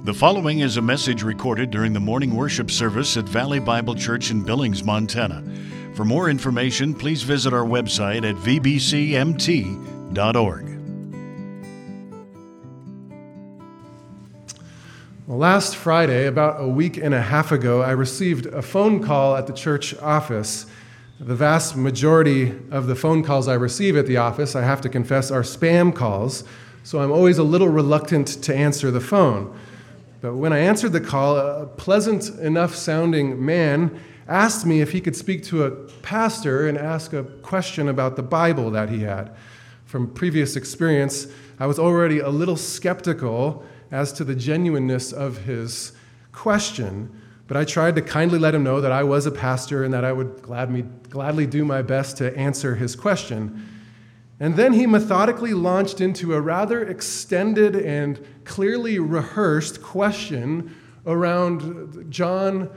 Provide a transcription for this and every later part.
The following is a message recorded during the morning worship service at Valley Bible Church in Billings, Montana. For more information, please visit our website at vbcmt.org. Well, last Friday, about a week and a half ago, I received a phone call at the church office. The vast majority of the phone calls I receive at the office, I have to confess, are spam calls, so I'm always a little reluctant to answer the phone. But when I answered the call, a pleasant enough sounding man asked me if he could speak to a pastor and ask a question about the Bible that he had. From previous experience, I was already a little skeptical as to the genuineness of his question, but I tried to kindly let him know that I was a pastor and that I would gladly do my best to answer his question. And then he methodically launched into a rather extended and clearly rehearsed question around John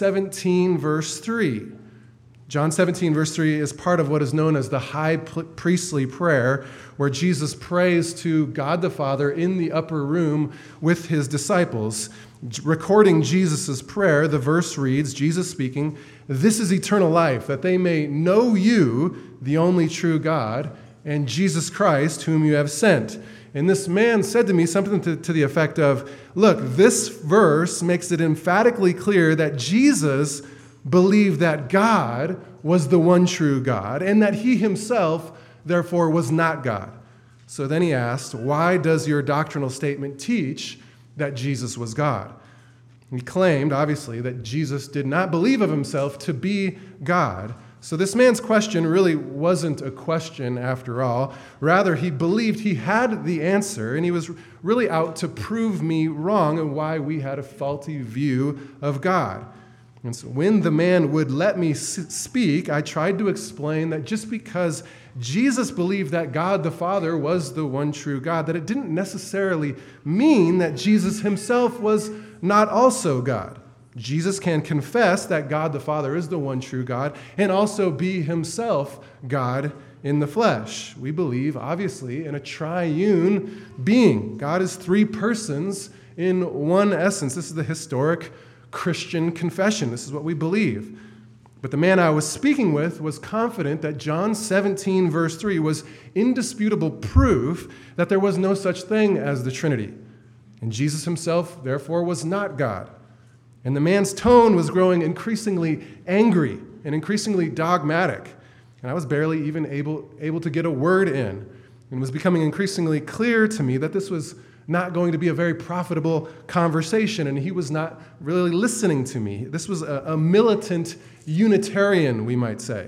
17, verse 3. John 17, verse 3 is part of what is known as the high priestly prayer, where Jesus prays to God the Father in the upper room with his disciples. Recording Jesus' prayer, the verse reads, Jesus speaking, "This is eternal life, that they may know you, the only true God, and Jesus Christ, whom you have sent." And this man said to me something to the effect of, look, this verse makes it emphatically clear that Jesus believed that God was the one true God, and that he himself, therefore, was not God. So then he asked, why does your doctrinal statement teach that Jesus was God? He claimed, obviously, that Jesus did not believe of himself to be God. So this man's question really wasn't a question after all. Rather, he believed he had the answer, and he was really out to prove me wrong and why we had a faulty view of God. And so when the man would let me speak, I tried to explain that just because Jesus believed that God the Father was the one true God, that it didn't necessarily mean that Jesus himself was not also God. Jesus can confess that God the Father is the one true God and also be himself God in the flesh. We believe, obviously, in a triune being. God is three persons in one essence. This is the historic Christian confession. This is what we believe. But the man I was speaking with was confident that John 17, verse 3 was indisputable proof that there was no such thing as the Trinity. And Jesus himself, therefore, was not God. And the man's tone was growing increasingly angry and increasingly dogmatic. And I was barely even able to get a word in. And it was becoming increasingly clear to me that this was not going to be a very profitable conversation, and he was not really listening to me. This was a militant Unitarian, we might say.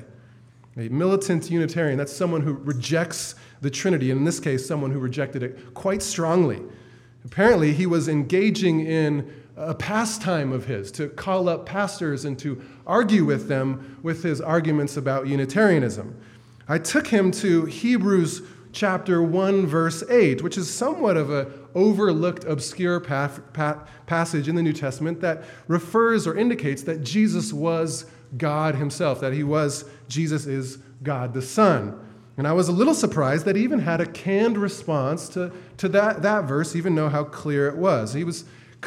A militant Unitarian, that's someone who rejects the Trinity, and in this case, someone who rejected it quite strongly. Apparently, he was engaging in a pastime of his to call up pastors and to argue with them with his arguments about Unitarianism. I took him to Hebrews chapter 1, verse 8, which is somewhat of an overlooked, obscure passage in the New Testament that refers or indicates that Jesus was God himself, that Jesus is God the Son. And I was a little surprised that he even had a canned response to that verse, even know how clear it was. This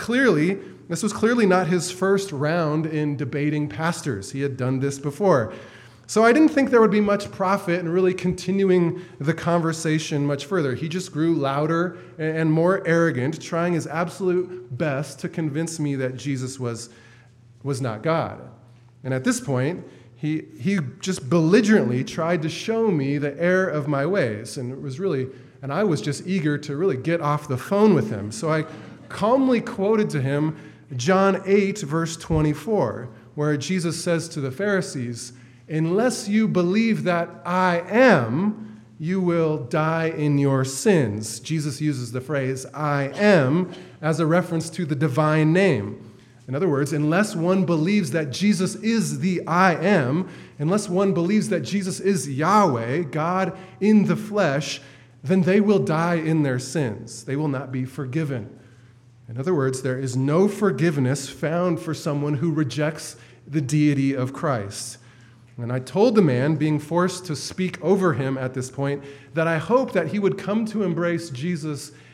was clearly not his first round in debating pastors. He had done this before. So I didn't think there would be much profit in really continuing the conversation much further. He just grew louder and more arrogant, trying his absolute best to convince me that Jesus was not God. And at this point, he just belligerently tried to show me the error of my ways. And I was just eager to really get off the phone with him. So I calmly quoted to him John 8, verse 24, where Jesus says to the Pharisees, "Unless you believe that I am, you will die in your sins." Jesus uses the phrase "I am" as a reference to the divine name. In other words, unless one believes that Jesus is the I am, unless one believes that Jesus is Yahweh, God in the flesh, then they will die in their sins. They will not be forgiven. In other words, there is no forgiveness found for someone who rejects the deity of Christ. And I told the man, being forced to speak over him at this point, that I hoped that he would come to embrace Jesus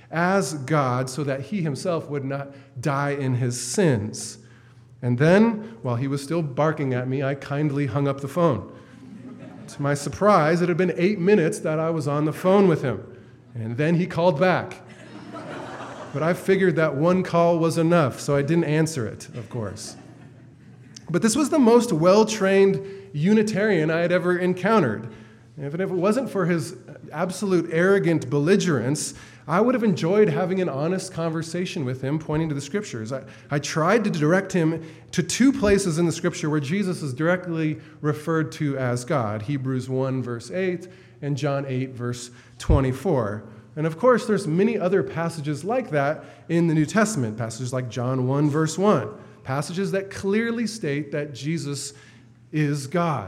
as God so that he himself would not die in his sins. And then, while he was still barking at me, I kindly hung up the phone. To my surprise, it had been 8 minutes that I was on the phone with him. And then he called back. But I figured that one call was enough, so I didn't answer it, of course. But this was the most well-trained Unitarian I had ever encountered. And if it wasn't for his absolute arrogant belligerence, I would have enjoyed having an honest conversation with him, pointing to the Scriptures. I tried to direct him to 2 places in the Scripture where Jesus is directly referred to as God, Hebrews 1, verse 8, and John 8, verse 24. And of course, there's many other passages like that in the New Testament, passages like John 1, verse 1, passages that clearly state that Jesus is God.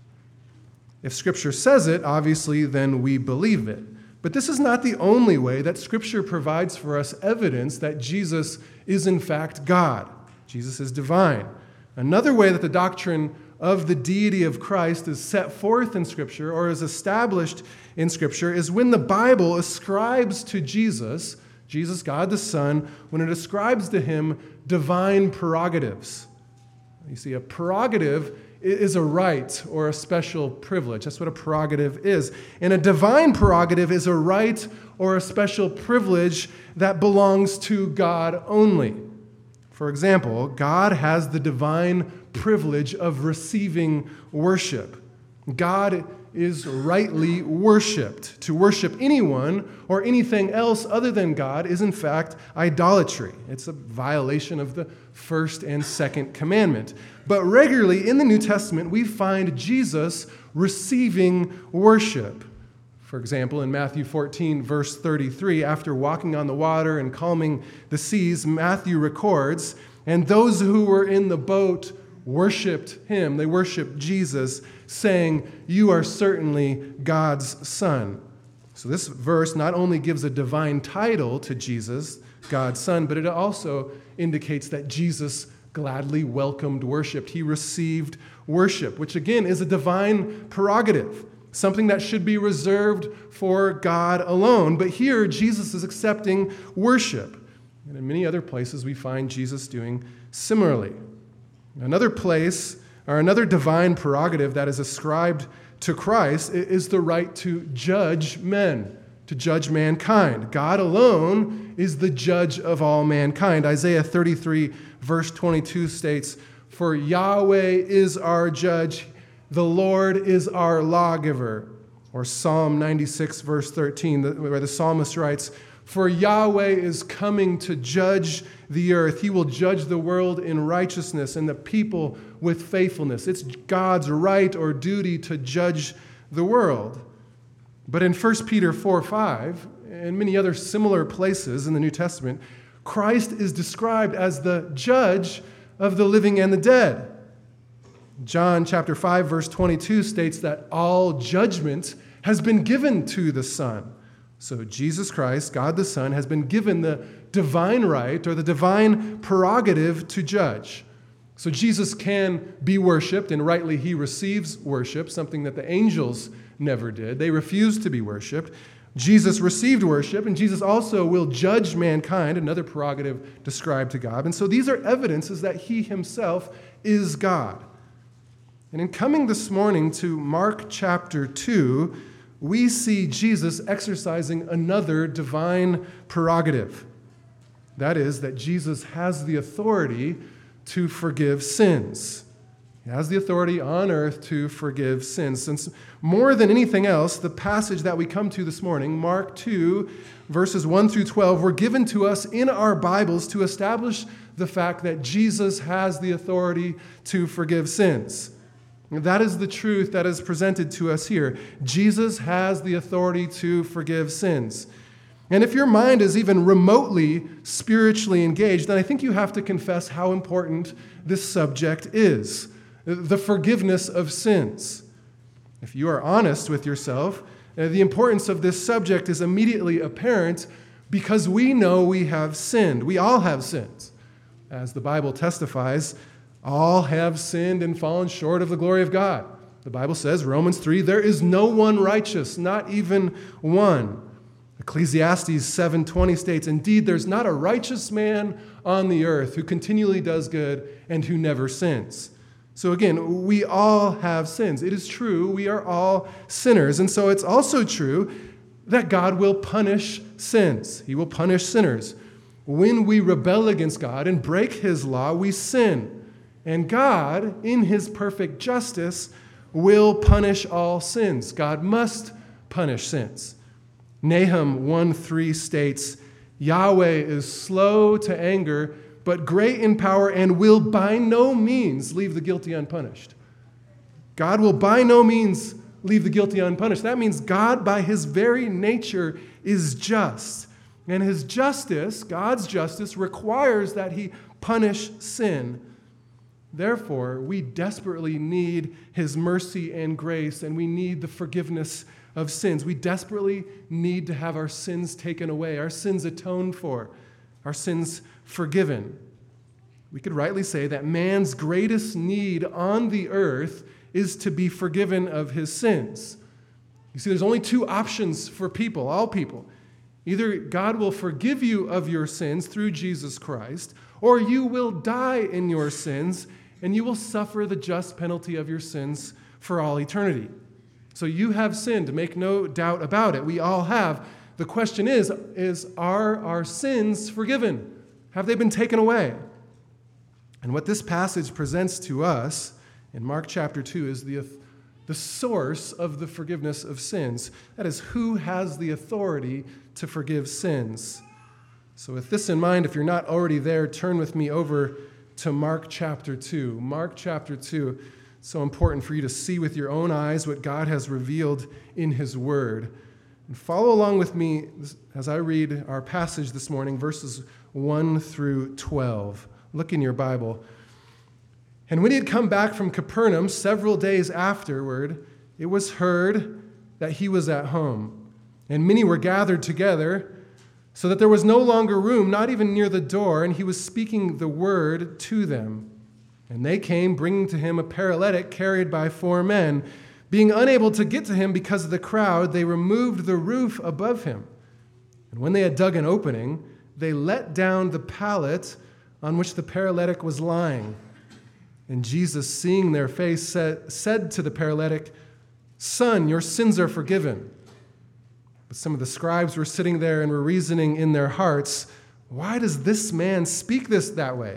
If Scripture says it, obviously, then we believe it. But this is not the only way that Scripture provides for us evidence that Jesus is in fact God. Jesus is divine. Another way that the doctrine of the deity of Christ is set forth in Scripture or is established in Scripture is when the Bible ascribes to Jesus, God the Son, when it ascribes to him divine prerogatives. You see, a prerogative is a right or a special privilege. That's what a prerogative is. And a divine prerogative is a right or a special privilege that belongs to God only. For example, God has the divine privilege of receiving worship. God is rightly worshipped. To worship anyone or anything else other than God is in fact idolatry. It's a violation of the first and second commandment. But regularly in the New Testament, we find Jesus receiving worship. For example, in Matthew 14, verse 33, after walking on the water and calming the seas, Matthew records, "And those who were in the boat worshiped him," they worshiped Jesus, saying, "You are certainly God's Son." So this verse not only gives a divine title to Jesus, God's Son, but it also indicates that Jesus gladly welcomed worship. He received worship, which again is a divine prerogative, something that should be reserved for God alone. But here, Jesus is accepting worship. And in many other places, we find Jesus doing similarly. Another place, or another divine prerogative that is ascribed to Christ is the right to judge men, to judge mankind. God alone is the judge of all mankind. Isaiah 33, verse 22 states, "For Yahweh is our judge, the Lord is our lawgiver." Or Psalm 96, verse 13, where the psalmist writes, "For Yahweh is coming to judge the earth. He will judge the world in righteousness and the people with faithfulness." It's God's right or duty to judge the world. But in 1 Peter 4:5, and many other similar places in the New Testament, Christ is described as the judge of the living and the dead. John chapter 5, verse 22 states that all judgment has been given to the Son. So Jesus Christ, God the Son, has been given the divine right or the divine prerogative to judge. So Jesus can be worshiped, and rightly he receives worship, something that the angels never did. They refused to be worshiped. Jesus received worship, and Jesus also will judge mankind, another prerogative described to God. And so these are evidences that he himself is God. And in coming this morning to Mark chapter 2, we see Jesus exercising another divine prerogative. That is, that Jesus has the authority to forgive sins. He has the authority on earth to forgive sins. Since more than anything else, the passage that we come to this morning, Mark 2, verses 1 through 12, were given to us in our Bibles to establish the fact that Jesus has the authority to forgive sins. That is the truth that is presented to us here. Jesus has the authority to forgive sins. And if your mind is even remotely spiritually engaged, then I think you have to confess how important this subject is, the forgiveness of sins. If you are honest with yourself, the importance of this subject is immediately apparent because we know we have sinned. We all have sinned. As the Bible testifies, all have sinned and fallen short of the glory of God. The Bible says, Romans 3, there is no one righteous, not even one. Ecclesiastes 7:20 states, "Indeed, there's not a righteous man on the earth who continually does good and who never sins." So again, we all have sins. It is true, we are all sinners. And so it's also true that God will punish sins. He will punish sinners. When we rebel against God and break his law, we sin. And God, in his perfect justice, will punish all sins. God must punish sins. Nahum 1:3 states, "Yahweh is slow to anger, but great in power, and will by no means leave the guilty unpunished." God will by no means leave the guilty unpunished. That means God, by his very nature, is just. And his justice, God's justice, requires that he punish sin. Therefore, we desperately need his mercy and grace, and we need the forgiveness of sins. We desperately need to have our sins taken away, our sins atoned for, our sins forgiven. We could rightly say that man's greatest need on the earth is to be forgiven of his sins. You see, there's only two options for people, all people. Either God will forgive you of your sins through Jesus Christ, or you will die in your sins, and you will suffer the just penalty of your sins for all eternity. So you have sinned, make no doubt about it. We all have. The question is are our sins forgiven? Have they been taken away? And what this passage presents to us in Mark chapter 2 is the source of the forgiveness of sins. That is, who has the authority to forgive sins. So with this in mind, if you're not already there, turn with me over to Mark chapter 2. Mark chapter 2. It's so important for you to see with your own eyes what God has revealed in his word. And follow along with me as I read our passage this morning, verses 1 through 12. Look in your Bible. "And when he had come back from Capernaum several days afterward, it was heard that he was at home. And many were gathered together, so that there was no longer room, not even near the door, and he was speaking the word to them. And they came, bringing to him a paralytic carried by 4 men. Being unable to get to him because of the crowd, they removed the roof above him. And when they had dug an opening, they let down the pallet on which the paralytic was lying. And Jesus, seeing their face, said to the paralytic, 'Son, your sins are forgiven.' But some of the scribes were sitting there and were reasoning in their hearts, 'Why does this man speak that way?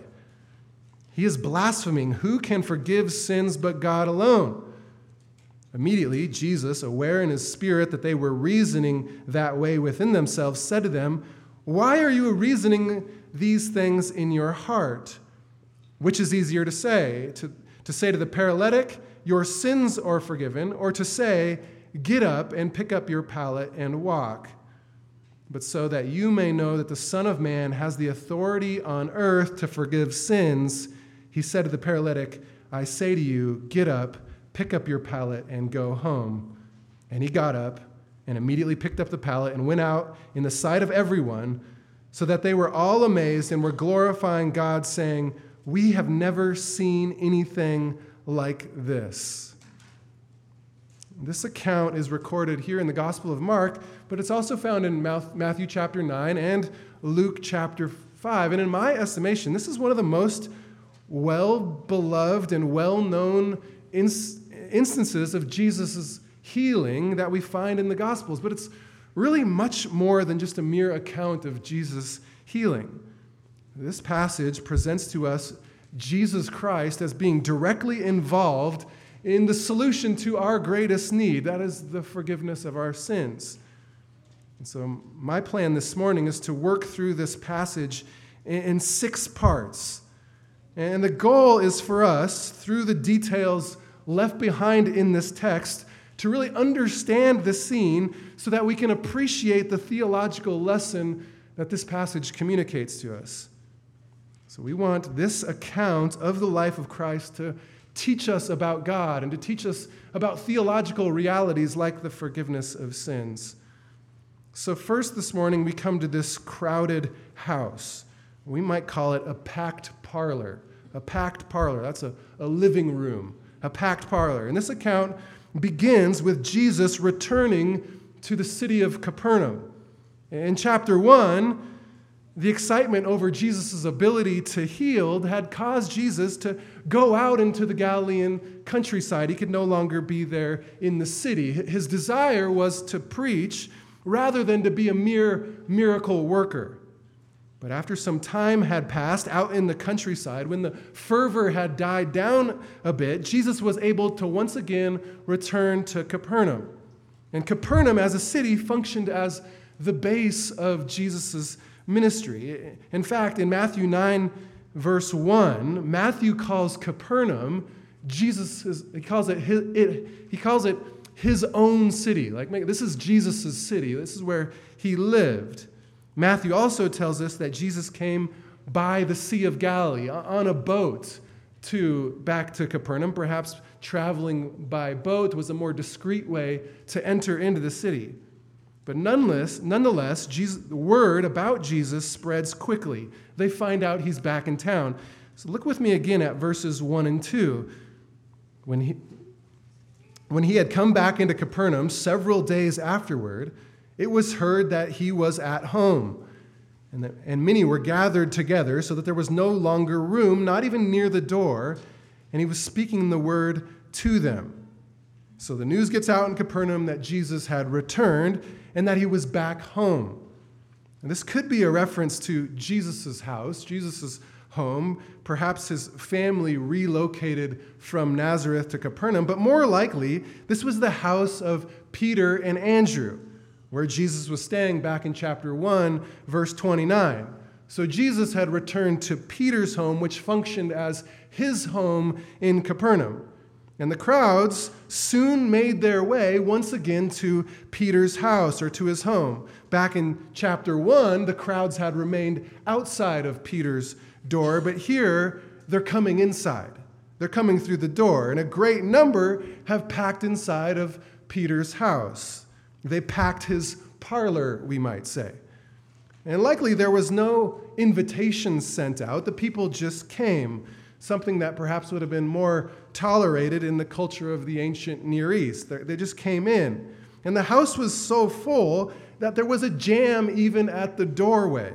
He is blaspheming. Who can forgive sins but God alone?' Immediately, Jesus, aware in his spirit that they were reasoning that way within themselves, said to them, 'Why are you reasoning these things in your heart? Which is easier to say? To say to the paralytic, your sins are forgiven, or to say, get up and pick up your pallet and walk? But so that you may know that the Son of Man has the authority on earth to forgive sins, he said to the paralytic, I say to you, get up, pick up your pallet, and go home. And he got up and immediately picked up the pallet and went out in the sight of everyone, so that they were all amazed and were glorifying God, saying, we have never seen anything like this. This account is recorded here in the Gospel of Mark, but it's also found in Matthew chapter 9 and Luke chapter 5. And in my estimation, this is one of the most well-beloved and well-known instances of Jesus' healing that we find in the Gospels. But it's really much more than just a mere account of Jesus' healing. This passage presents to us Jesus Christ as being directly involved in the solution to our greatest need, that is the forgiveness of our sins. And so my plan this morning is to work through this passage in 6 parts. And the goal is for us, through the details left behind in this text, to really understand the scene so that we can appreciate the theological lesson that this passage communicates to us. So we want this account of the life of Christ to teach us about God and to teach us about theological realities like the forgiveness of sins. So first this morning we come to this crowded house. We might call it a packed parlor. A packed parlor, that's a living room, a packed parlor. And this account begins with Jesus returning to the city of Capernaum. In chapter 1, the excitement over Jesus' ability to heal had caused Jesus to go out into the Galilean countryside. He could no longer be there in the city. His desire was to preach rather than to be a mere miracle worker. But after some time had passed out in the countryside, when the fervor had died down a bit, Jesus was able to once again return to Capernaum. And Capernaum as a city functioned as the base of Jesus' ministry. In fact, in Matthew 9, verse 1, Matthew calls Capernaum he calls it his own city. Like, this is Jesus' city. This is where he lived. Matthew also tells us that Jesus came by the Sea of Galilee on a boat back to Capernaum. Perhaps traveling by boat was a more discreet way to enter into the city. But nonetheless, the word about Jesus spreads quickly. They find out he's back in town. So look with me again at verses 1 and 2. When he had come back into Capernaum several days afterward, it was heard that he was at home. And many were gathered together so that there was no longer room, not even near the door, and he was speaking the word to them. So the news gets out in Capernaum that Jesus had returned and that he was back home. And this could be a reference to Jesus' house, Jesus' home. Perhaps his family relocated from Nazareth to Capernaum, but more likely, this was the house of Peter and Andrew, where Jesus was staying back in chapter 1, verse 29. So Jesus had returned to Peter's home, which functioned as his home in Capernaum. And the crowds soon made their way once again to Peter's house or to his home. Back in chapter 1, the crowds had remained outside of Peter's door, but here they're coming inside. They're coming through the door, and a great number have packed inside of Peter's house. They packed his parlor, we might say. And likely there was no invitation sent out. The people just came, something that perhaps would have been more tolerated in the culture of the ancient Near East. They just came in. And the house was so full that there was a jam even at the doorway.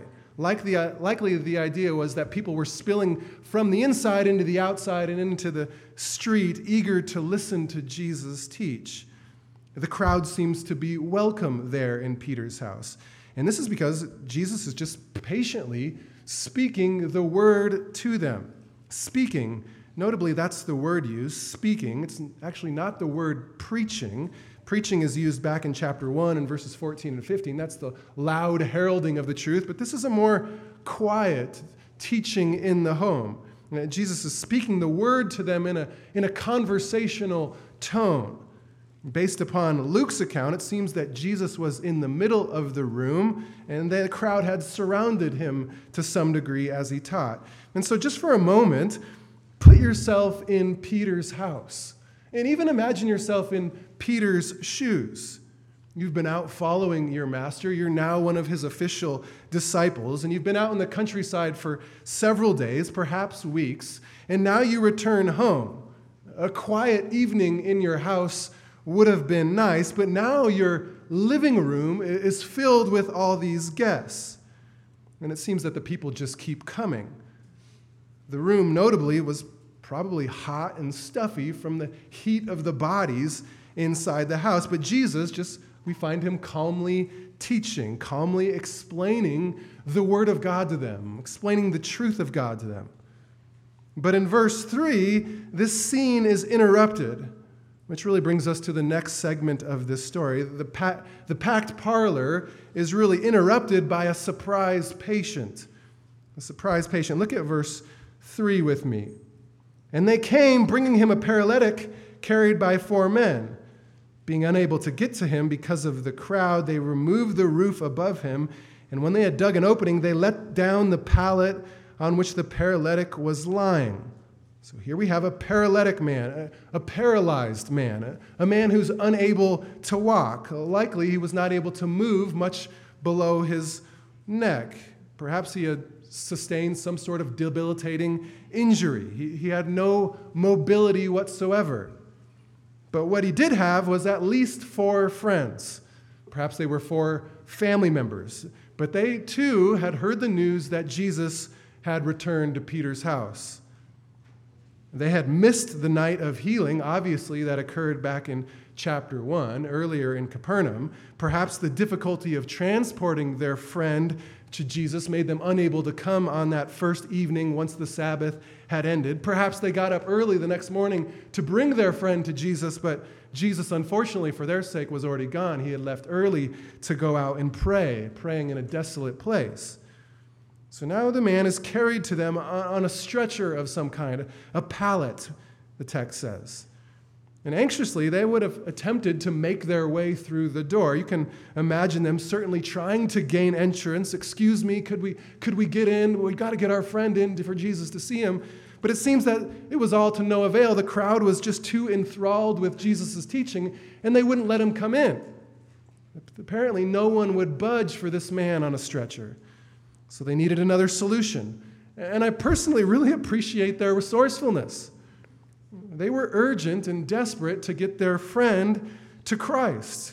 Likely the idea was that people were spilling from the inside into the outside and into the street, eager to listen to Jesus teach. The crowd seems to be welcome there in Peter's house. And this is because Jesus is just patiently speaking the word to them. Speaking, notably that's the word used, speaking. It's actually not the word preaching. Preaching is used back in chapter 1 in verses 14 and 15. That's the loud heralding of the truth. But this is a more quiet teaching in the home. Jesus is speaking the word to them in a conversational tone. Based upon Luke's account, it seems that Jesus was in the middle of the room, and the crowd had surrounded him to some degree as he taught. And so just for a moment, put yourself in Peter's house. And even imagine yourself in Peter's shoes. You've been out following your master. You're now one of his official disciples, and you've been out in the countryside for several days, perhaps weeks, and now you return home. A quiet evening in your house would have been nice, but now your living room is filled with all these guests. And it seems that the people just keep coming. The room, notably, was probably hot and stuffy from the heat of the bodies inside the house. But Jesus, we find him calmly teaching, calmly explaining the word of God to them, explaining the truth of God to them. But in verse 3, this scene is interrupted, which really brings us to the next segment of this story. The packed parlor is really interrupted by a surprise patient. A surprise patient. Look at verse 3 with me. And they came, bringing him a paralytic carried by 4 men. Being unable to get to him because of the crowd, they removed the roof above him, and when they had dug an opening, they let down the pallet on which the paralytic was lying. So here we have a paralytic man, a paralyzed man, a man who's unable to walk. Likely he was not able to move much below his neck. Perhaps he had sustained some sort of debilitating injury. He had no mobility whatsoever. But what he did have was at least 4 friends. Perhaps they were 4 family members. But they too had heard the news that Jesus had returned to Peter's house. They had missed the night of healing, obviously, that occurred back in chapter 1, earlier in Capernaum. Perhaps the difficulty of transporting their friend to Jesus made them unable to come on that first evening once the Sabbath had ended. Perhaps they got up early the next morning to bring their friend to Jesus, but Jesus, unfortunately, for their sake, was already gone. He had left early to go out and pray, praying in a desolate place. So now the man is carried to them on a stretcher of some kind, a pallet, the text says. And anxiously, they would have attempted to make their way through the door. You can imagine them certainly trying to gain entrance. Excuse me, could we get in? We've got to get our friend in for Jesus to see him. But it seems that it was all to no avail. The crowd was just too enthralled with Jesus' teaching, and they wouldn't let him come in. Apparently, no one would budge for this man on a stretcher. So they needed another solution. And I personally really appreciate their resourcefulness. They were urgent and desperate to get their friend to Christ.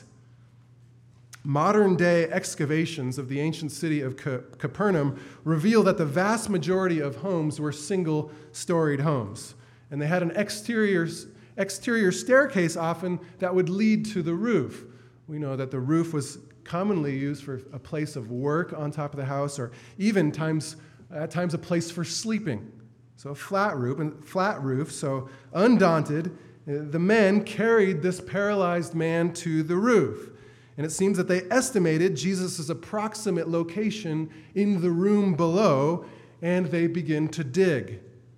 Modern-day excavations of the ancient city of Capernaum reveal that the vast majority of homes were single-storied homes. And they had an exterior staircase often that would lead to the roof. We know that the roof was commonly used for a place of work on top of the house, or even at times a place for sleeping. So a flat roof. So undaunted, the men carried this paralyzed man to the roof. And it seems that they estimated Jesus' approximate location in the room below, and they begin to dig.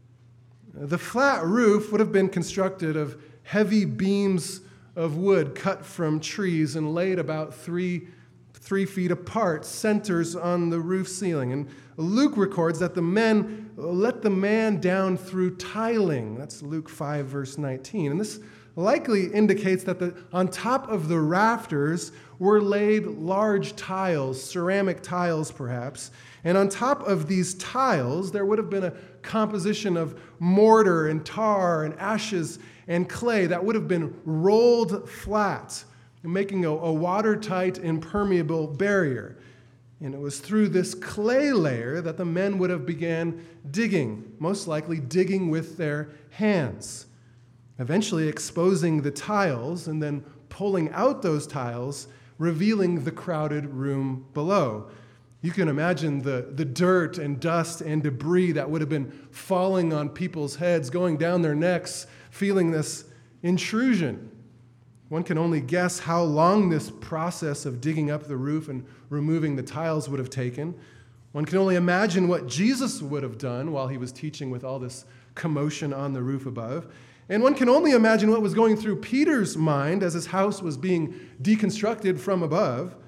The flat roof would have been constructed of heavy beams of wood cut from trees and laid about 3 feet apart, centers on the roof ceiling. And Luke records that the men let the man down through tiling. That's Luke 5, verse 19. And this likely indicates that on top of the rafters were laid large tiles, ceramic tiles perhaps. And on top of these tiles, there would have been a composition of mortar and tar and ashes and clay that would have been rolled flat, making a watertight, impermeable barrier. And it was through this clay layer that the men would have began digging, most likely digging with their hands, eventually exposing the tiles and then pulling out those tiles, revealing the crowded room below. You can imagine the dirt and dust and debris that would have been falling on people's heads, going down their necks, feeling this intrusion. One can only guess how long this process of digging up the roof and removing the tiles would have taken. One can only imagine what Jesus would have done while he was teaching with all this commotion on the roof above. And one can only imagine what was going through Peter's mind as his house was being deconstructed from above.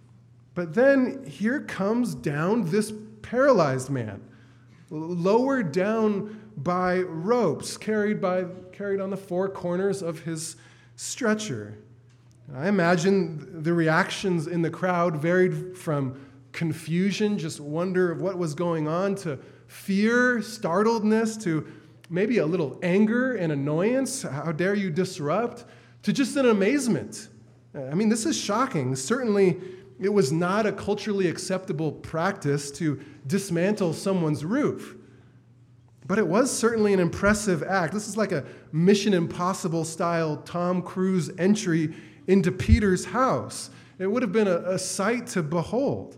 But then here comes down this paralyzed man, lowered down by ropes, carried on the 4 corners of his stretcher. I imagine the reactions in the crowd varied from confusion, just wonder of what was going on, to fear, startledness, to maybe a little anger and annoyance. How dare you disrupt? To just an amazement. I mean, this is shocking. Certainly, it was not a culturally acceptable practice to dismantle someone's roof. But it was certainly an impressive act. This is like a Mission Impossible style Tom Cruise entry into Peter's house. It would have been a sight to behold.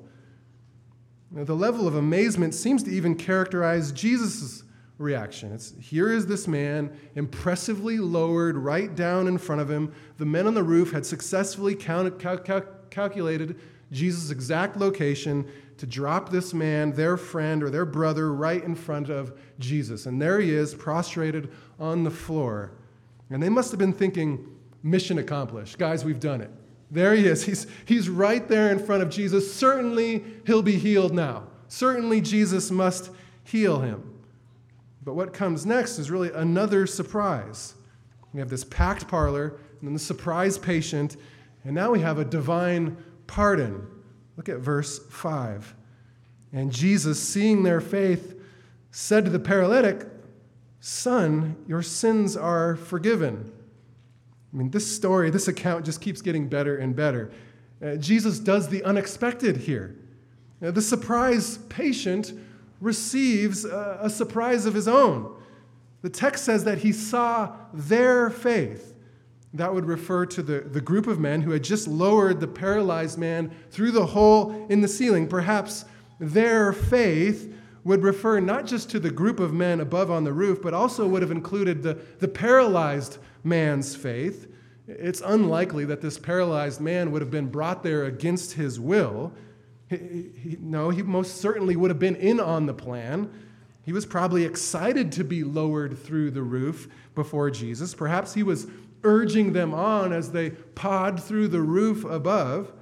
The level of amazement seems to even characterize Jesus' reaction. Here is this man impressively lowered right down in front of him. The men on the roof had successfully calculated Jesus' exact location to drop this man, their friend or their brother, right in front of Jesus. And there he is, prostrated on the floor. And they must have been thinking, mission accomplished. Guys, we've done it. There he is. He's right there in front of Jesus. Certainly he'll be healed now. Certainly Jesus must heal him. But what comes next is really another surprise. We have this packed parlor, and then the surprise patient, and now we have a divine pardon. Look at verse 5. And Jesus, seeing their faith, said to the paralytic, "Son, your sins are forgiven." I mean, this story, this account just keeps getting better and better. Jesus does the unexpected here. The surprise patient receives a surprise of his own. The text says that he saw their faith. That would refer to the group of men who had just lowered the paralyzed man through the hole in the ceiling. Perhaps their faith would refer not just to the group of men above on the roof, but also would have included the paralyzed man's faith. It's unlikely that this paralyzed man would have been brought there against his will. He most certainly would have been in on the plan. He was probably excited to be lowered through the roof before Jesus. Perhaps he was urging them on as they pawed through the roof above.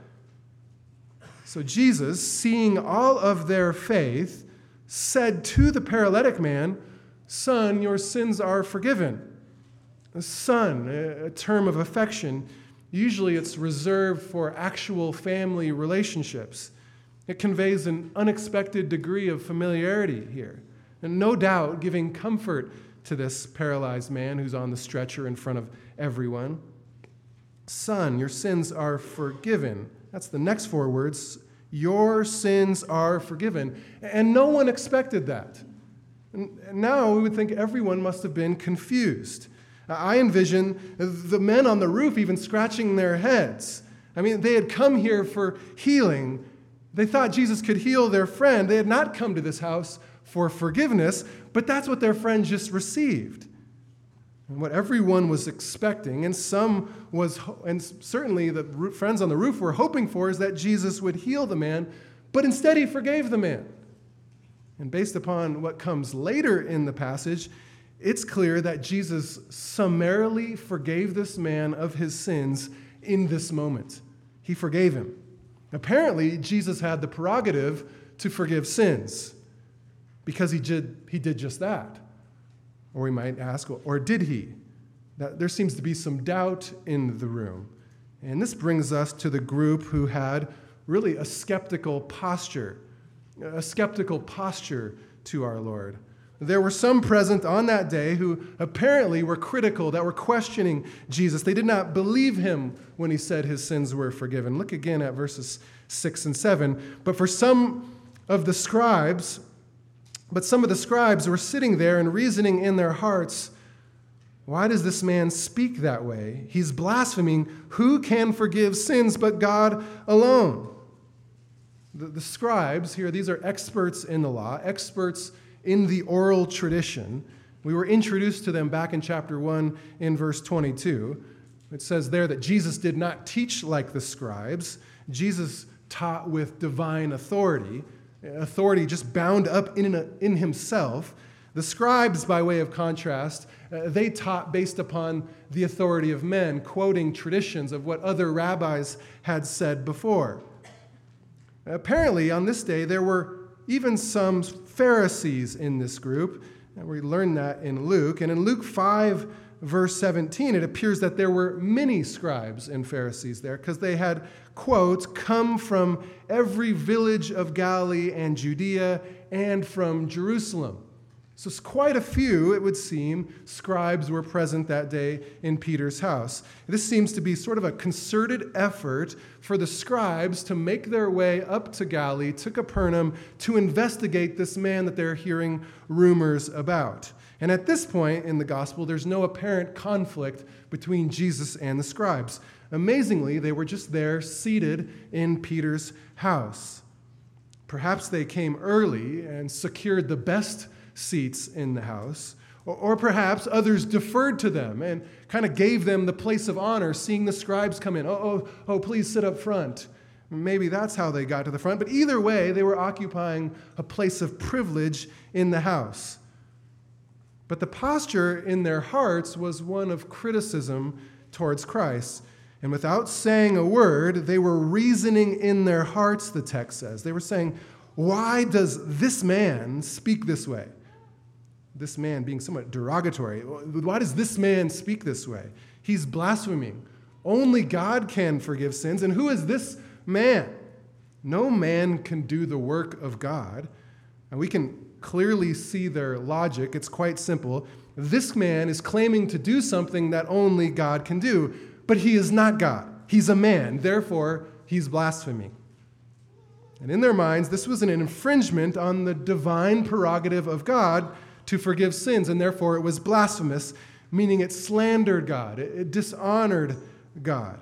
So Jesus, seeing all of their faith, said to the paralytic man, "Son, your sins are forgiven." A son, a term of affection, usually it's reserved for actual family relationships. It conveys an unexpected degree of familiarity here, and no doubt giving comfort to this paralyzed man who's on the stretcher in front of everyone. Son, your sins are forgiven. That's the next four words. Your sins are forgiven. And no one expected that. And now we would think everyone must have been confused. I envision the men on the roof even scratching their heads. I mean, they had come here for healing. They thought Jesus could heal their friend. They had not come to this house for forgiveness, but that's what their friend just received. And what everyone was expecting, and certainly the friends on the roof were hoping for, is that Jesus would heal the man, but instead he forgave the man. And based upon what comes later in the passage, it's clear that Jesus summarily forgave this man of his sins in this moment. He forgave him. Apparently, Jesus had the prerogative to forgive sins because he did just that. Or we might ask, or did he? There seems to be some doubt in the room. And this brings us to the group who had really a skeptical posture to our Lord. There were some present on that day who apparently were critical, that were questioning Jesus. They did not believe him when he said his sins were forgiven. Look again at verses 6 and 7. But some of the scribes were sitting there and reasoning in their hearts, "Why does this man speak that way? He's blaspheming. Who can forgive sins but God alone?" The scribes here, these are experts in the law, experts in the oral tradition. We were introduced to them back in chapter 1 in verse 22. It says there that Jesus did not teach like the scribes. Jesus taught with divine authority just bound up in himself. The scribes, by way of contrast, they taught based upon the authority of men, quoting traditions of what other rabbis had said before. Apparently, on this day, there were even some Pharisees in this group. And we learn that in Luke. And in Luke 5, verse 17, it appears that there were many scribes and Pharisees there because they had, quote, come from every village of Galilee and Judea and from Jerusalem. So quite a few, it would seem, scribes were present that day in Peter's house. This seems to be sort of a concerted effort for the scribes to make their way up to Galilee, to Capernaum, to investigate this man that they're hearing rumors about. And at this point in the gospel, there's no apparent conflict between Jesus and the scribes. Amazingly, they were just there, seated in Peter's house. Perhaps they came early and secured the best seats in the house, or perhaps others deferred to them and kind of gave them the place of honor, seeing the scribes come in. Oh, please sit up front. Maybe that's how they got to the front, but either way, they were occupying a place of privilege in the house. But the posture in their hearts was one of criticism towards Christ. And without saying a word, they were reasoning in their hearts, the text says. They were saying, why does this man speak this way? This man being somewhat derogatory. Why does this man speak this way? He's blaspheming. Only God can forgive sins. And who is this man? No man can do the work of God. And we can clearly see their logic. It's quite simple. This man is claiming to do something that only God can do, but he is not God. He's a man. Therefore, he's blaspheming. And in their minds, this was an infringement on the divine prerogative of God to forgive sins, and therefore it was blasphemous, meaning it slandered God, it dishonored God.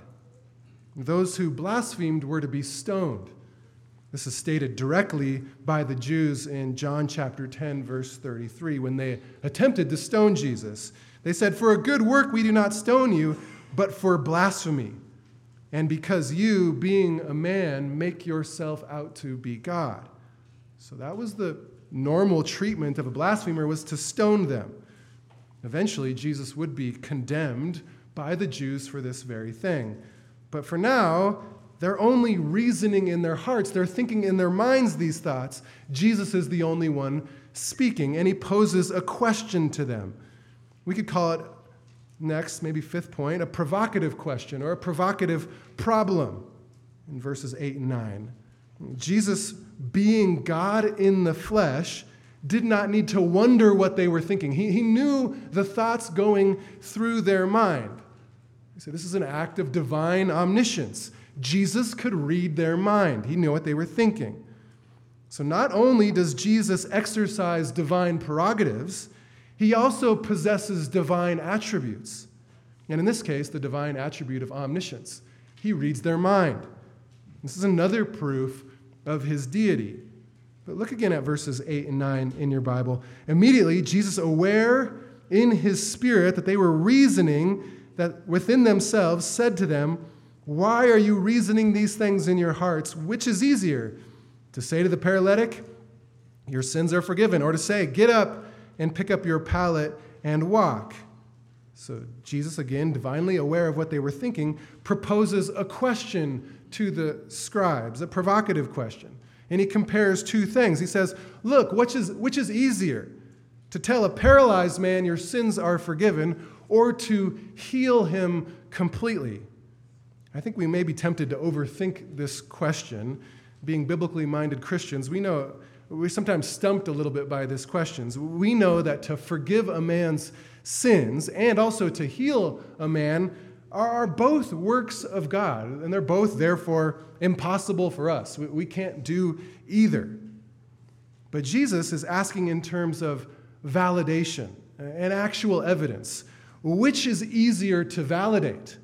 Those who blasphemed were to be stoned. This is stated directly by the Jews in John chapter 10, verse 33, when they attempted to stone Jesus. They said, "For a good work we do not stone you, but for blasphemy, and because you, being a man, make yourself out to be God." So that was the normal treatment of a blasphemer, was to stone them. Eventually, Jesus would be condemned by the Jews for this very thing. But for now, they're only reasoning in their hearts. They're thinking in their minds these thoughts. Jesus is the only one speaking, and he poses a question to them. We could call it next, maybe fifth point, a provocative question or a provocative problem in verses 8 and 9. Jesus, being God in the flesh, did not need to wonder what they were thinking. He knew the thoughts going through their mind. He said, this is an act of divine omniscience. Jesus could read their mind. He knew what they were thinking. So not only does Jesus exercise divine prerogatives, he also possesses divine attributes. And in this case, the divine attribute of omniscience. He reads their mind. This is another proof of his deity. But look again at verses 8 and 9 in your Bible. Immediately, Jesus, aware in his spirit that they were reasoning that within themselves, said to them, "Why are you reasoning these things in your hearts? Which is easier, to say to the paralytic, 'Your sins are forgiven,' or to say, 'Get up and pick up your pallet and walk'?" So Jesus, again, divinely aware of what they were thinking, proposes a question to the scribes, a provocative question. And he compares two things. He says, look, which is easier, to tell a paralyzed man your sins are forgiven, or to heal him completely? I think we may be tempted to overthink this question. Being biblically minded Christians, we know we're sometimes stumped a little bit by these questions. We know that to forgive a man's sins and also to heal a man are both works of God, and they're both, therefore, impossible for us. We can't do either. But Jesus is asking in terms of validation and actual evidence. Which is easier to validate?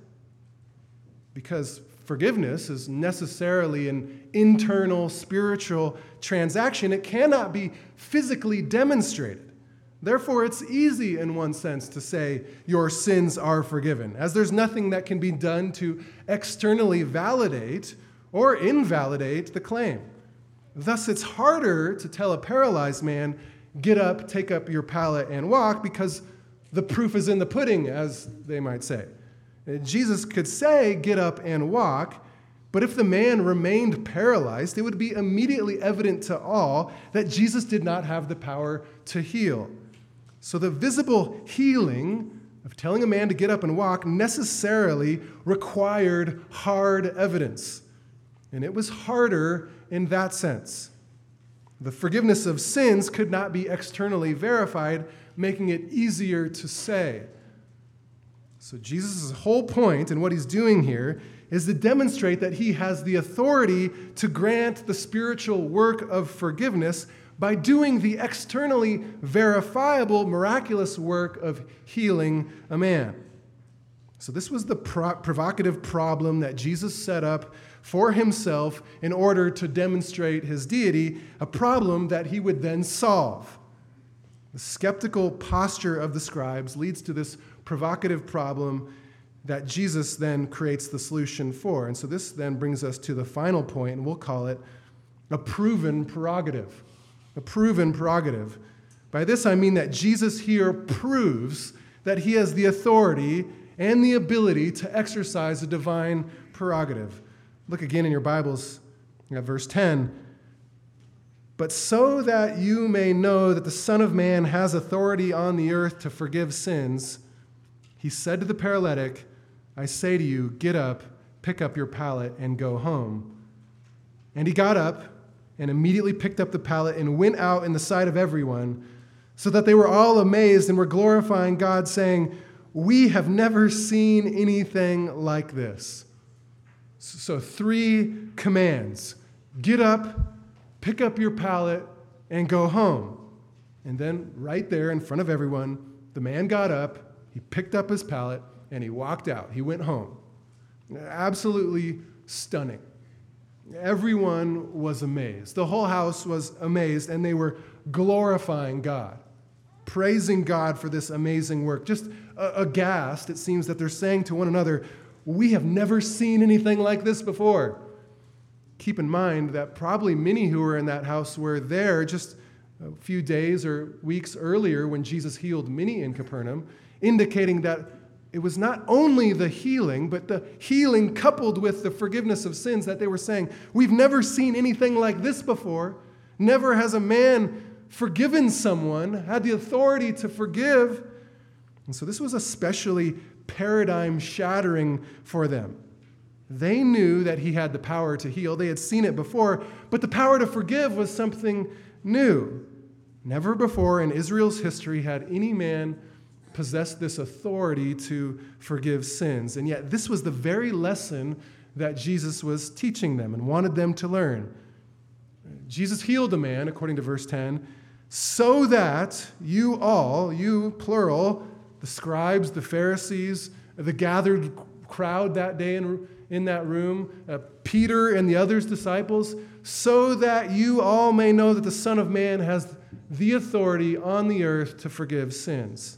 Because forgiveness is necessarily an internal spiritual transaction. It cannot be physically demonstrated. Therefore, it's easy in one sense to say your sins are forgiven, as there's nothing that can be done to externally validate or invalidate the claim. Thus, it's harder to tell a paralyzed man, "Get up, take up your pallet, and walk," because the proof is in the pudding, as they might say. Jesus could say, "Get up and walk," but if the man remained paralyzed, it would be immediately evident to all that Jesus did not have the power to heal. So the visible healing of telling a man to get up and walk necessarily required hard evidence. And it was harder in that sense. The forgiveness of sins could not be externally verified, making it easier to say. So Jesus' whole point in what he's doing here is to demonstrate that he has the authority to grant the spiritual work of forgiveness by doing the externally verifiable, miraculous work of healing a man. So this was the provocative problem that Jesus set up for himself in order to demonstrate his deity, a problem that he would then solve. The skeptical posture of the scribes leads to this provocative problem that Jesus then creates the solution for. And so this then brings us to the final point, and we'll call it a proven prerogative. A proven prerogative. By this I mean that Jesus here proves that he has the authority and the ability to exercise a divine prerogative. Look again in your Bibles at verse 10. "But so that you may know that the Son of Man has authority on the earth to forgive sins, he said to the paralytic, 'I say to you, get up, pick up your pallet, and go home.' And he got up and immediately picked up the pallet and went out in the sight of everyone, so that they were all amazed and were glorifying God, saying, 'We have never seen anything like this.'" So 3 commands. Get up, pick up your pallet, and go home. And then right there in front of everyone, the man got up, he picked up his pallet, and he walked out. He went home. Absolutely stunning. Everyone was amazed. The whole house was amazed, and they were glorifying God, praising God for this amazing work. Just aghast, it seems that they're saying to one another, we have never seen anything like this before. Keep in mind that probably many who were in that house were there just a few days or weeks earlier when Jesus healed many in Capernaum, indicating that it was not only the healing, but the healing coupled with the forgiveness of sins that they were saying, we've never seen anything like this before. Never has a man forgiven someone, had the authority to forgive. And so this was especially paradigm shattering for them. They knew that he had the power to heal. They had seen it before, but the power to forgive was something new. Never before in Israel's history had any man possessed this authority to forgive sins. And yet this was the very lesson that Jesus was teaching them and wanted them to learn. Jesus healed a man, according to verse 10, so that you all, you plural, the scribes, the Pharisees, the gathered crowd that day in that room, Peter and the others' disciples, so that you all may know that the Son of Man has the authority on the earth to forgive sins.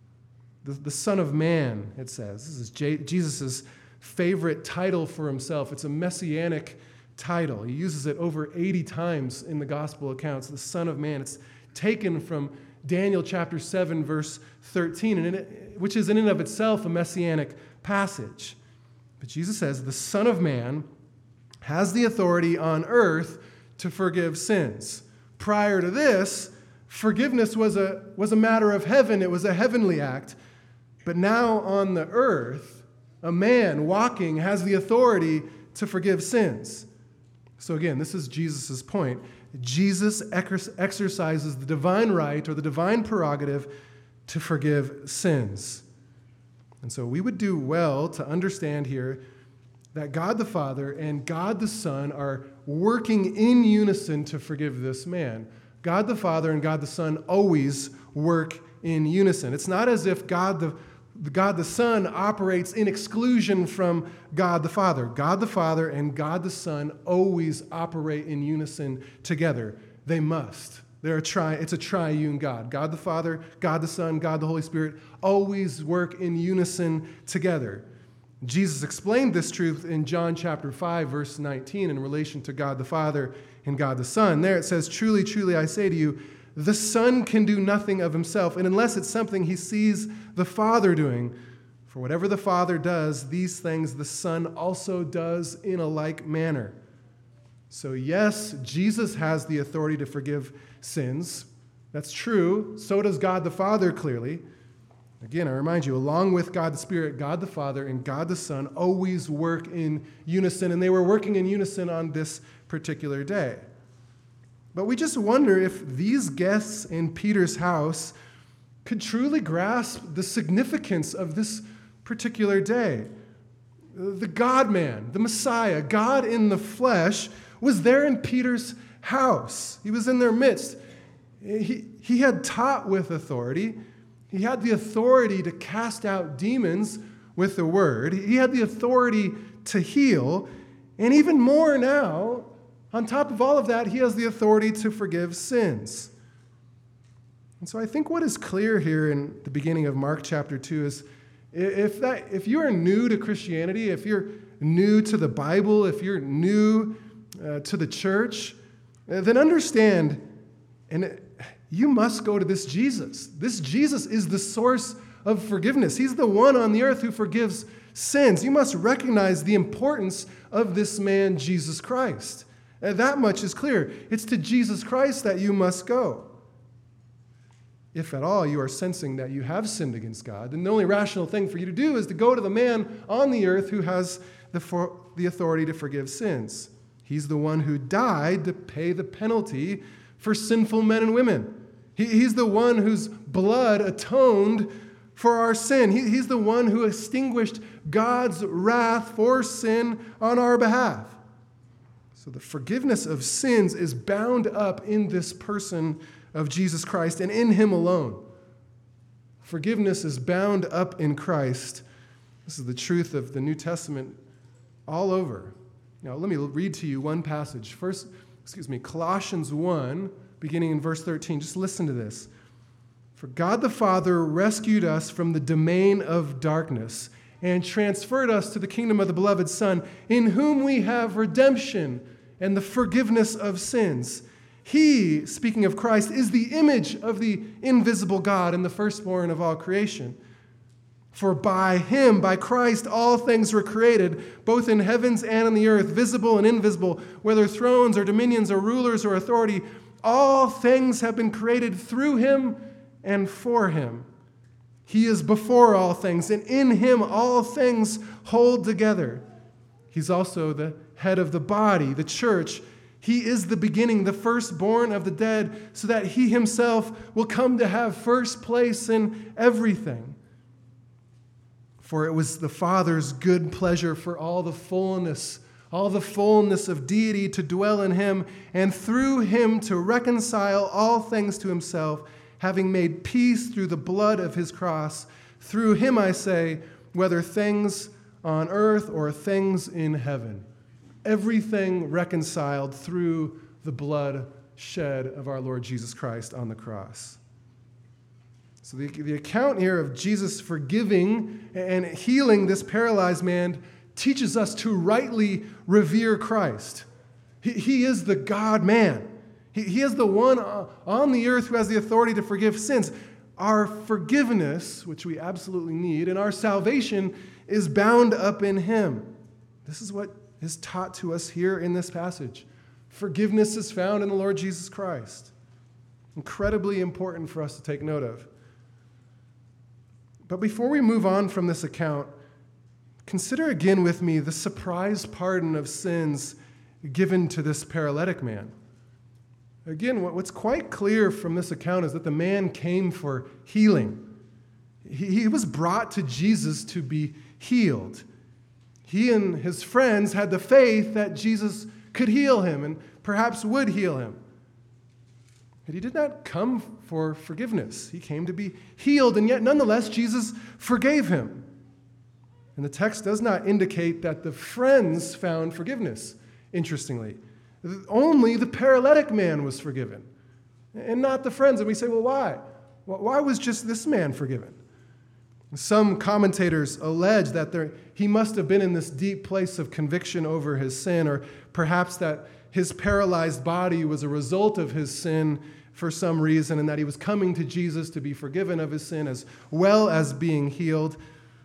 The Son of Man, it says. This is Jesus' favorite title for himself. It's a messianic title. He uses it over 80 times in the gospel accounts, the Son of Man. It's taken from Daniel chapter 7, verse 13, which is in and of itself a messianic passage. But Jesus says the Son of Man has the authority on earth to forgive sins. Prior to this, forgiveness was a matter of heaven. It was a heavenly act. But now on the earth, a man walking has the authority to forgive sins. So again, this is Jesus' point. Jesus exercises the divine right or the divine prerogative to forgive sins. And so we would do well to understand here that God the Father and God the Son are working in unison to forgive this man. God the Father and God the Son always work in unison. It's not as if God the Son operates in exclusion from God the Father. God the Father and God the Son always operate in unison together. They must. It's a triune God. God the Father, God the Son, God the Holy Spirit always work in unison together. Jesus explained this truth in John chapter 5, verse 19 in relation to God the Father and God the Son. There it says, truly, truly, I say to you, the Son can do nothing of himself, and unless it's something he sees the Father doing. For whatever the Father does, these things the Son also does in a like manner. So yes, Jesus has the authority to forgive sins. That's true. So does God the Father, clearly. Again, I remind you, along with God the Spirit, God the Father and God the Son always work in unison, and they were working in unison on this particular day. But we just wonder if these guests in Peter's house could truly grasp the significance of this particular day. The God-man, the Messiah, God in the flesh, was there in Peter's house. He was in their midst. He had taught with authority. He had the authority to cast out demons with the word. He had the authority to heal. And even more now, on top of all of that, he has the authority to forgive sins. And so I think what is clear here in the beginning of Mark chapter 2 is if you are new to Christianity, if you're new to the Bible, if you're new to the church, then understand, and you must go to this Jesus. This Jesus is the source of forgiveness. He's the one on the earth who forgives sins. You must recognize the importance of this man, Jesus Christ. That much is clear. It's to Jesus Christ that you must go. If at all you are sensing that you have sinned against God, then the only rational thing for you to do is to go to the man on the earth who has the authority to forgive sins. He's the one who died to pay the penalty for sinful men and women. He's the one whose blood atoned for our sin. He's the one who extinguished God's wrath for sin on our behalf. So the forgiveness of sins is bound up in this person of Jesus Christ and in him alone. Forgiveness is bound up in Christ. This is the truth of the New Testament all over. Now, let me read to you one passage. Colossians 1, beginning in verse 13. Just listen to this. For God the Father rescued us from the domain of darkness and transferred us to the kingdom of the beloved Son, in whom we have redemption and the forgiveness of sins. He, speaking of Christ, is the image of the invisible God and the firstborn of all creation. For by him, by Christ, all things were created, both in heavens and in the earth, visible and invisible, whether thrones or dominions or rulers or authority. All things have been created through him and for him. He is before all things, and in him all things hold together. He's also the head of the body, the church. He is the beginning, the firstborn of the dead, so that he himself will come to have first place in everything. For it was the Father's good pleasure for all the fullness of deity to dwell in him, and through him to reconcile all things to himself, having made peace through the blood of his cross. Through him, I say, whether things on earth or things in heaven. Everything reconciled through the blood shed of our Lord Jesus Christ on the cross. So the account here of Jesus forgiving and healing this paralyzed man teaches us to rightly revere Christ. He is the God-man. He is the one on the earth who has the authority to forgive sins. Our forgiveness, which we absolutely need, and our salvation is bound up in him. This is what is taught to us here in this passage. Forgiveness is found in the Lord Jesus Christ. Incredibly important for us to take note of. But before we move on from this account, consider again with me the surprise pardon of sins given to this paralytic man. Again, what's quite clear from this account is that the man came for healing. He was brought to Jesus to be healed. He and his friends had the faith that Jesus could heal him and perhaps would heal him. But he did not come for forgiveness. He came to be healed, and yet nonetheless, Jesus forgave him. And the text does not indicate that the friends found forgiveness, interestingly. Only the paralytic man was forgiven, and not the friends. And we say, well, why? Why was just this man forgiven? Some commentators allege that he must have been in this deep place of conviction over his sin, or perhaps that his paralyzed body was a result of his sin for some reason, and that he was coming to Jesus to be forgiven of his sin as well as being healed.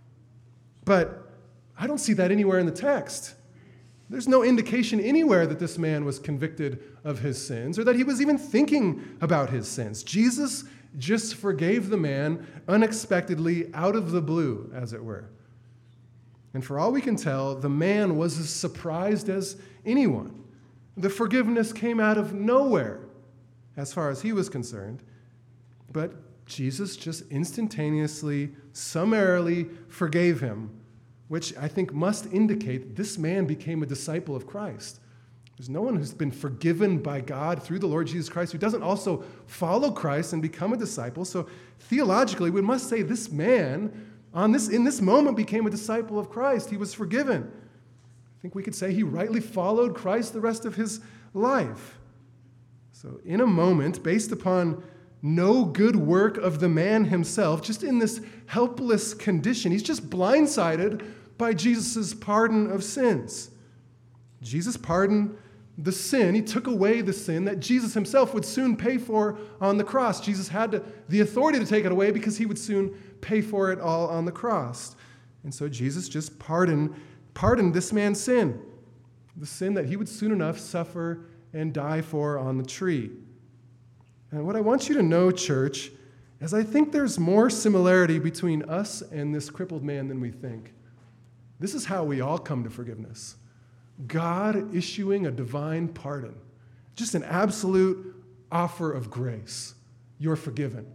But I don't see that anywhere in the text. There's no indication anywhere that this man was convicted of his sins or that he was even thinking about his sins. Jesus just forgave the man unexpectedly out of the blue, as it were. And for all we can tell, the man was as surprised as anyone. The forgiveness came out of nowhere, as far as he was concerned. But Jesus just instantaneously, summarily forgave him, which I think must indicate this man became a disciple of Christ. There's no one who's been forgiven by God through the Lord Jesus Christ who doesn't also follow Christ and become a disciple. So theologically, we must say this man in this moment became a disciple of Christ. He was forgiven. I think we could say he rightly followed Christ the rest of his life. So in a moment, based upon no good work of the man himself, just in this helpless condition, he's just blindsided by Jesus' pardon of sins. Jesus pardoned the sin. He took away the sin that Jesus himself would soon pay for on the cross. Jesus had the authority to take it away because he would soon pay for it all on the cross. And so Jesus just pardoned this man's sin, the sin that he would soon enough suffer and die for on the tree. And what I want you to know, church, is I think there's more similarity between us and this crippled man than we think. This is how we all come to forgiveness. God issuing a divine pardon, just an absolute offer of grace. You're forgiven.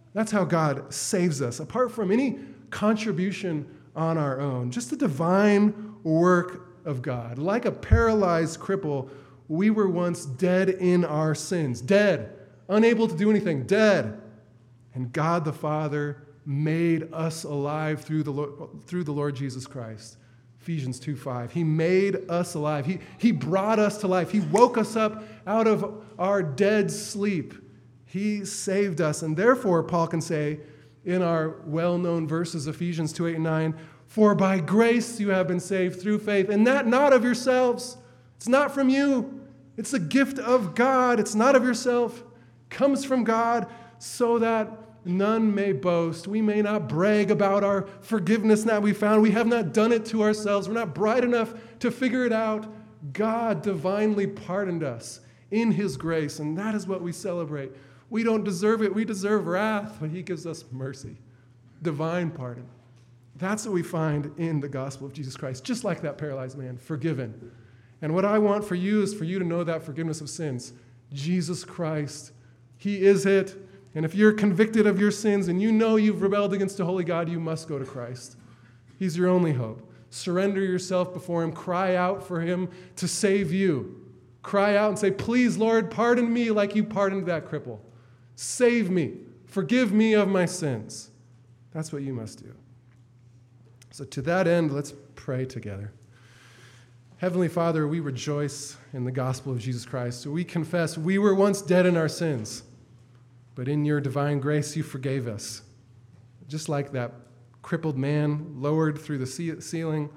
That's how God saves us, apart from any contribution on our own. Just the divine work of God. Like a paralyzed cripple, we were once dead in our sins. Dead. Unable to do anything. Dead. And God the Father made us alive through the Lord Jesus Christ. Ephesians 2:5. He made us alive. He brought us to life. He woke us up out of our dead sleep. He saved us. And therefore, Paul can say in our well-known verses, Ephesians 2:8 and 9, for by grace you have been saved through faith, and that not of yourselves. It's not from you. It's a gift of God. It's not of yourself. It comes from God so that none may boast. We may not brag about our forgiveness that we found. We have not done it to ourselves. We're not bright enough to figure it out. God divinely pardoned us in his grace, and that is what we celebrate. We don't deserve it. We deserve wrath, but he gives us mercy, divine pardon. That's what we find in the gospel of Jesus Christ, just like that paralyzed man, forgiven. And what I want for you is for you to know that forgiveness of sins. Jesus Christ, he is it. And if you're convicted of your sins and you know you've rebelled against the holy God, you must go to Christ. He's your only hope. Surrender yourself before him. Cry out for him to save you. Cry out and say, please, Lord, pardon me like you pardoned that cripple. Save me. Forgive me of my sins. That's what you must do. So to that end, let's pray together. Heavenly Father, we rejoice in the gospel of Jesus Christ. So we confess we were once dead in our sins, but in your divine grace, you forgave us. Just like that crippled man lowered through the ceiling.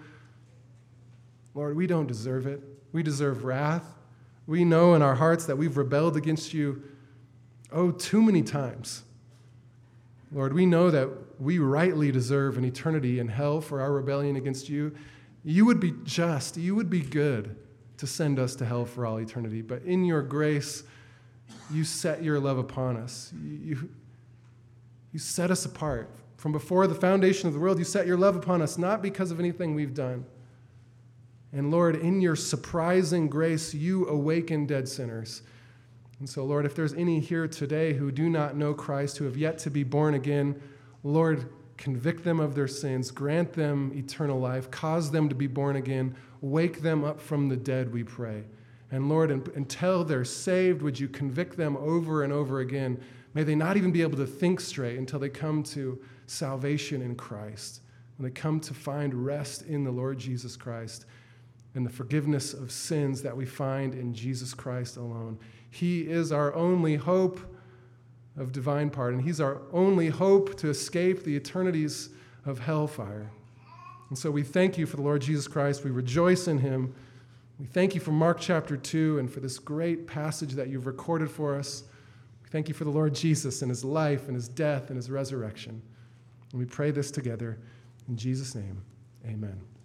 Lord, we don't deserve it. We deserve wrath. We know in our hearts that we've rebelled against you, too many times. Lord, we know that we rightly deserve an eternity in hell for our rebellion against you. You would be just, you would be good to send us to hell for all eternity. But in your grace, you set your love upon us. You set us apart. From before the foundation of the world, you set your love upon us, not because of anything we've done. And Lord, in your surprising grace, you awaken dead sinners. And so, Lord, if there's any here today who do not know Christ, who have yet to be born again, Lord, convict them of their sins, grant them eternal life, cause them to be born again, wake them up from the dead, we pray. And Lord, until they're saved, would you convict them over and over again? May they not even be able to think straight until they come to salvation in Christ, when they come to find rest in the Lord Jesus Christ and the forgiveness of sins that we find in Jesus Christ alone. He is our only hope of divine pardon. He's our only hope to escape the eternities of hellfire. And so we thank you for the Lord Jesus Christ. We rejoice in him. We thank you for Mark chapter 2 and for this great passage that you've recorded for us. We thank you for the Lord Jesus and his life and his death and his resurrection. And we pray this together in Jesus' name. Amen.